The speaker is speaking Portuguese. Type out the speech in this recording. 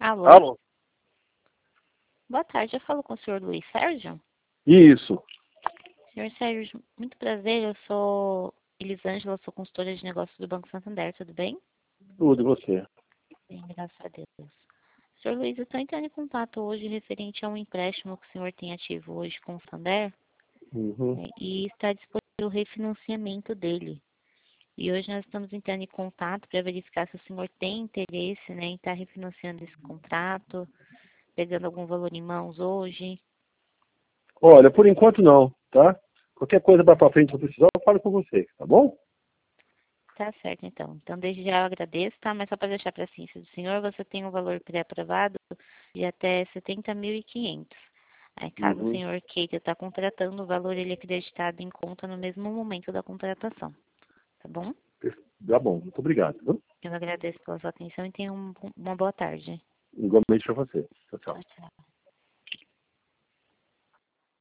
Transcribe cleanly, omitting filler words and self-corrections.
Alô? Alô? Boa tarde, eu falo com o senhor Luiz Sérgio. Isso. Senhor Sérgio, muito prazer, eu sou Elisângela, sou consultora de negócios do Banco Santander, tudo bem? Tudo, e você? Bem, graças a Deus. Senhor Luiz, eu estou entrando em contato hoje referente a um empréstimo que o senhor tem ativo hoje com o Santander, Uhum. né, e está disponível o refinanciamento dele. E hoje nós estamos entrando em contato para verificar se o senhor tem interesse, né, em estar refinanciando esse contrato, pegando algum valor em mãos hoje. Olha, por enquanto não, tá? Qualquer coisa para frente que eu precisar, eu falo com você, tá bom? Tá certo, então. Então, desde já eu agradeço, tá? Mas só para deixar para a ciência do senhor, você tem um valor pré-aprovado de até 70.500. Aí, caso o Uhum. senhor queira estar contratando, o valor ele é acreditado em conta no mesmo momento da contratação. Tá bom? Tá bom, muito obrigado, viu? Eu agradeço pela sua atenção e tenha uma boa tarde. Igualmente para você. Tchau, tchau. Tchau, tchau.